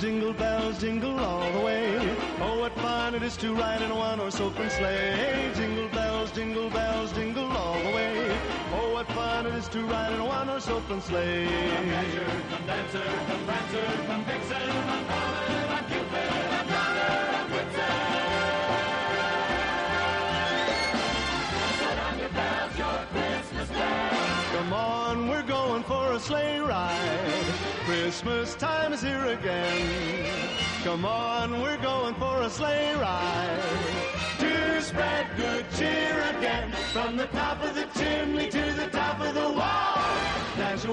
jingle all the way. Oh, what fun it is to ride in a one-horse open sleigh. Jingle bells, jingle all the way. Oh, what fun it is to ride in a one-horse open sleigh. Come Dasher, come Dancer, come Prancer, come Vixen, come Comet, come Cupid, come Donner, come Blitzen. Put on your bells, your Christmas bells. Come on, we're going for a sleigh ride. Christmas time is here again. Come on, we're going for a sleigh ride. To spread good cheer again. From the top of the chimney to the top of the wall. Dash